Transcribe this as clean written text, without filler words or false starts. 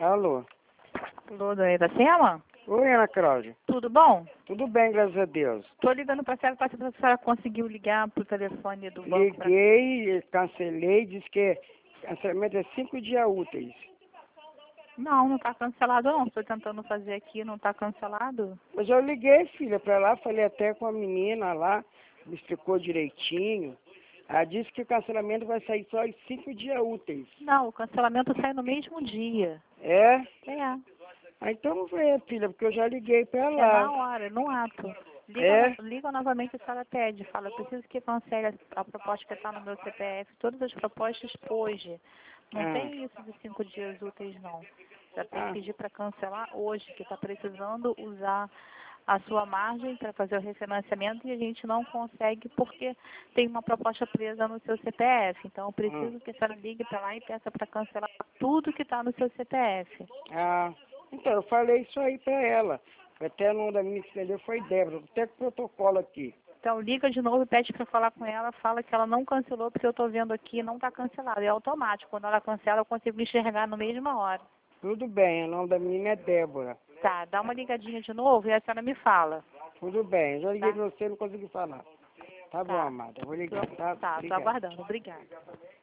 Alô? Alô, dona Iracema? Oi, Ana Cláudia. Tudo bom? Tudo bem, graças a Deus. Tô ligando pra senhora pra saber se a senhora conseguiu ligar pro telefone do banco. Liguei, cancelei, disse que cancelamento é 5 dias úteis. Não, não tá cancelado não. Estou tentando fazer aqui, não tá cancelado. Mas eu liguei, filha, pra lá, falei até com a menina lá, me explicou direitinho. Ela disse que o cancelamento vai sair só em 5 dias úteis. Não, o cancelamento sai no mesmo dia. É? É, Então não vê, filha, porque eu já liguei pra é lá. na hora, no ato. É? Liga novamente, a senhora pede. Fala, eu preciso que cancele a proposta que está no meu CPF. Todas as propostas hoje. Não Ah, tem isso de 5 dias úteis, não. Já tem que ah, pedir para cancelar hoje, que está precisando usar a sua margem para fazer o refinanciamento e a gente não consegue porque tem uma proposta presa no seu CPF. Então, eu ah. preciso que a senhora ligue para lá e peça para cancelar tudo que está no seu CPF. Ah, então eu falei isso aí pra ela. Até o nome da menina que entendeu foi Débora, até com o protocolo aqui. Então, liga de novo e pede para falar com ela, fala que ela não cancelou, porque eu estou vendo aqui, não está cancelado. É automático. Quando ela cancela, eu consigo enxergar na mesma hora. Tudo bem, o nome da menina é Débora. Tá, dá uma ligadinha de novo e a senhora me fala. Tudo bem, eu já liguei Tá? pra você e não consegui falar. Tá bom, Tá. amada, eu vou ligar, tá? Tá, tô Obrigado. aguardando. Obrigada.